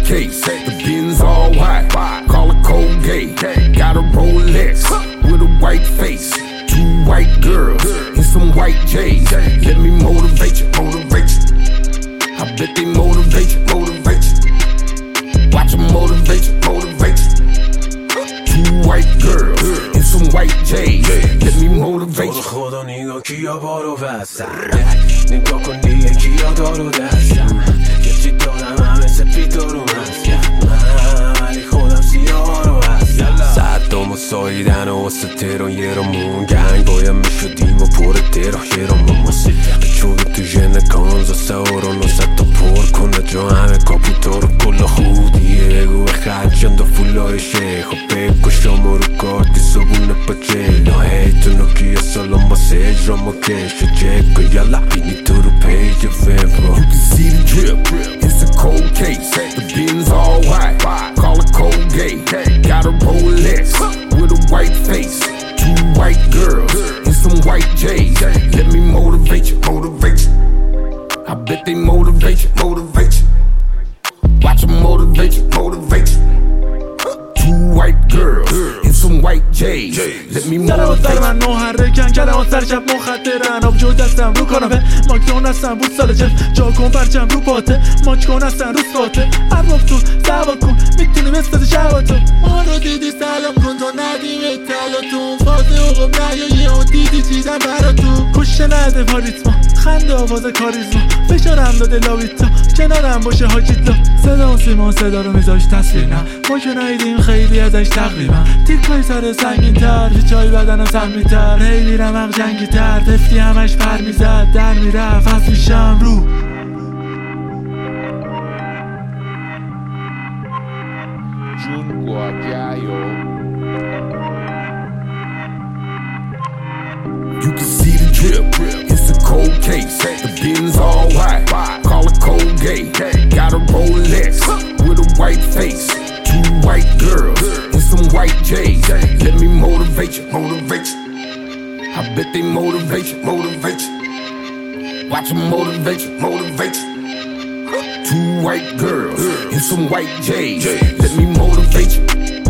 case, the Benz all white, call it Colgate. Got a Rolex with a white face, 2 white girls and some white J's. Let me motivate you, motivate you. I bet they motivate you, motivate you. Watch them motivate you, motivate you. 2 white girls and some white J's. Let me motivate you. خدا نگاه کیا بارو بستن، نگاه کن دیگه کیا دارو دستن. یه چی دارم همه سپید دارو مستم، ولی خودم سیاه رو هستم. صدام و ساییدن و واسه تهران یه را مون گنگ باید میشدیم و پر تهران یه را مماسی چون تو ژن کانزا سهاران و ست تا پر کنه جا همه کاپوتا رو کل خودیه بگو خرچند و فولای شیخ و بگو شما رو کارتی صبونه پچه لاهیتو نوکیه سالان باسه اجرام و کش و چک و یالا بینی تو رو پیج فبرو. You can see the drip, it's a cold case, the Benz all white, call it Colgate. Got a Rolex with a white face, 2 white girls and some white J's. Let me motivate you, motivate you. I bet they motivate you, motivate you. Watch them motivate you, motivate you. 2 white girls and some white J's. Let me motivate you. من محرکن کلمات سر شب مخدرن آبجو دستم رو کاناپه ماکدون هستم بود سال جلف جا کن پرچم رو پاته ماچ کن هستن رو ساته عرب تو سوا کن میتونی بستد شباتو ما رو دیدی سلام کن تا ندیم تلاتون فاده اوقم نیایی و دیدی چیزم برا تو کشه نده پاریتما خنده آواز کاریزما فشارم داده لاویتا کنارم باشه حاجیتا صدا و سیما صدا رو میذاش تصویر نه ما که نایدیم خیلی ازش تقریبا تیکای سر سنگین تر چای بدنم سمی تر هی میرم عق جنگی تر تفتی همش پر میزد در میرفت از میشم رو Giungo a Chiaio. You can see the drip, it's a cold case, the Benz all white, call it Colgate. Got a Rolex with a white face, 2 white girls and some white J's. Let me motivate you, motivate you. I bet they motivate you, motivate you. Watch them motivate you, motivate you. 2 white girls and some white J's. Let me motivate you.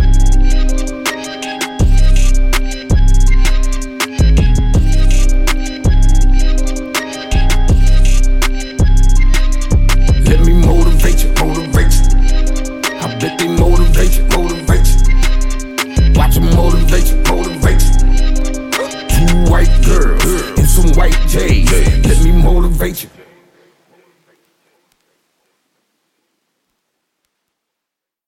Let me motivate you, motivate you. I bet they motivate you, motivate you. Watch them motivate you, motivate you. 2 white girls and some white J's. Let me motivate you.